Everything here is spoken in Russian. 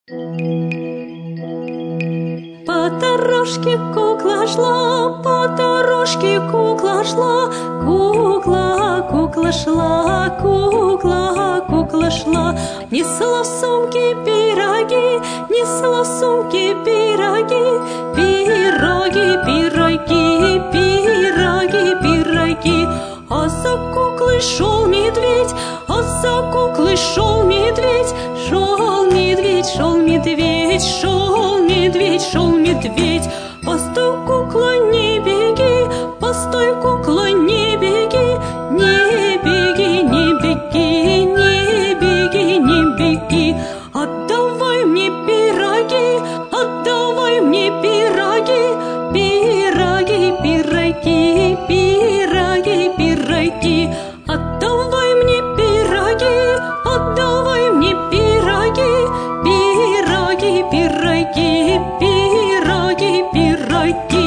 По дорожке кукла шла, по дорожке кукла шла, кукла шла, кукла шла. Несла в сумке пироги, несла в сумке пироги, пироги. А за куклой шел медведь, а за куклой шел медведь, шел медведь, шел медведь, шел медведь, шел медведь. Постой, кукла, не беги, постой, кукла, не беги, не беги, не беги, не беги, не беги. Отдавай мне пироги, отдавай мне пироги, пироги, пироги, пироги, пироги. Отдавай мне пироги, отдавай мне пироги, пироги, пироги, пироги, пироги.